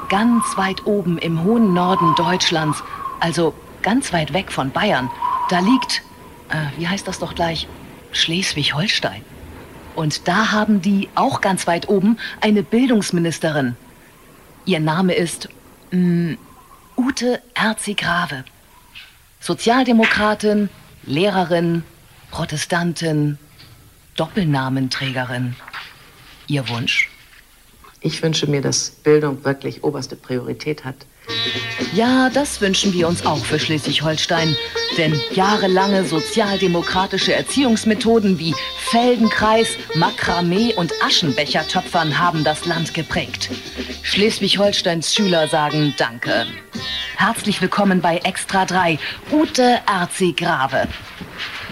ganz weit oben im hohen Norden Deutschlands, also ganz weit weg von Bayern, da liegt, wie heißt das doch gleich, Schleswig-Holstein. Und da haben die auch ganz weit oben eine Bildungsministerin. Ihr Name ist Ute Erzig-Grave. Sozialdemokratin, Lehrerin, Protestantin, Doppelnamenträgerin. Ihr Wunsch? Ich wünsche mir, dass Bildung wirklich oberste Priorität hat. Ja, das wünschen wir uns auch für Schleswig-Holstein. Denn jahrelange sozialdemokratische Erziehungsmethoden wie Feldenkreis, Makramee und Aschenbechertöpfern haben das Land geprägt. Schleswig-Holsteins Schüler sagen Danke. Herzlich willkommen bei Extra 3, Ute Erzig-Grave.